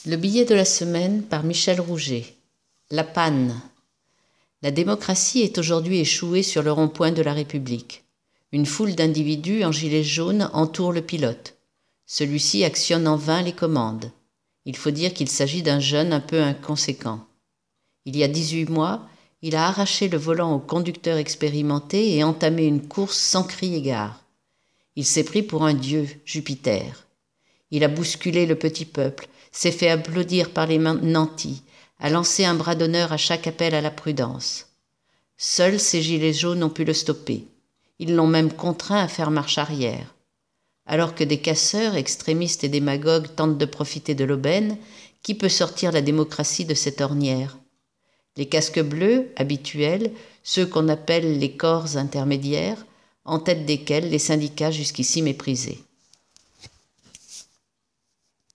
Le billet de la semaine par Michel Rouget. La panne. La démocratie est aujourd'hui échouée sur le rond-point de la République. Une foule d'individus en gilets jaunes entoure le pilote. Celui-ci actionne en vain les commandes. Il faut dire qu'il s'agit d'un jeune un peu inconséquent. Il y a 18 mois, il a arraché le volant au conducteur expérimenté et entamé une course sans cri et gare. Il s'est pris pour un dieu, Jupiter. Il a bousculé le petit peuple, s'est fait applaudir par les nantis, a lancé un bras d'honneur à chaque appel à la prudence. Seuls ces gilets jaunes ont pu le stopper. Ils l'ont même contraint à faire marche arrière. Alors que des casseurs, extrémistes et démagogues tentent de profiter de l'aubaine, qui peut sortir la démocratie de cette ornière ? Les casques bleus, habituels, ceux qu'on appelle les corps intermédiaires, en tête desquels les syndicats jusqu'ici méprisés.